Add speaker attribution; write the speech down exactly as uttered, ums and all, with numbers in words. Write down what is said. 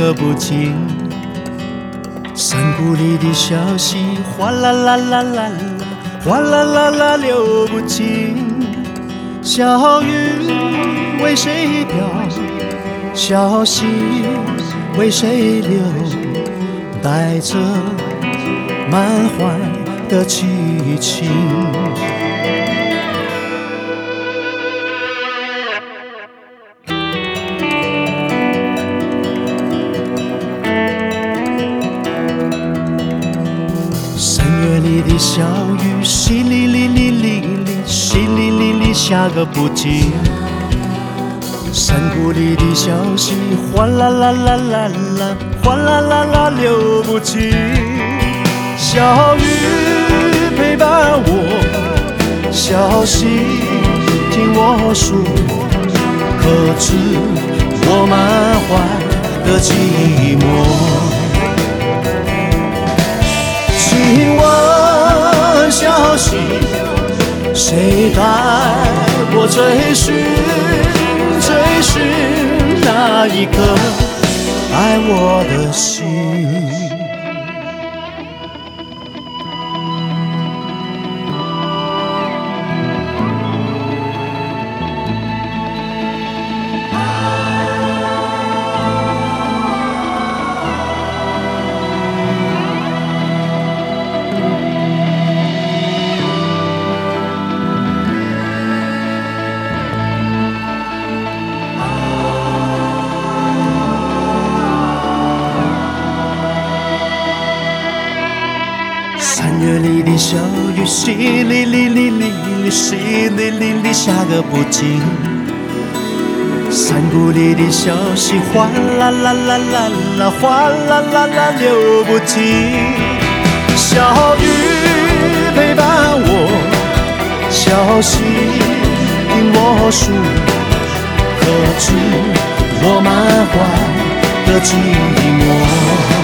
Speaker 1: 个不停。山谷里的小溪哗啦啦啦啦啦，哗啦啦啦流不停。小雨为谁飘？小溪为谁流？带着满怀的激情。三月里的小雨，淅沥沥沥沥沥，淅沥沥沥下个不停。山谷里的小溪，哗啦啦啦啦啦，哗啦啦啦流不停。小雨陪伴我，小溪听我诉，可知我满怀的寂寞。请问小溪，谁带我追寻追寻那一颗爱我的心？三月里的小雨，淅沥沥沥沥沥，淅沥沥沥下个不停。山谷里的小溪，哗啦啦啦啦啦，哗啦啦啦流不停。小雨陪伴我，小溪听我诉，可知我满怀的寂寞。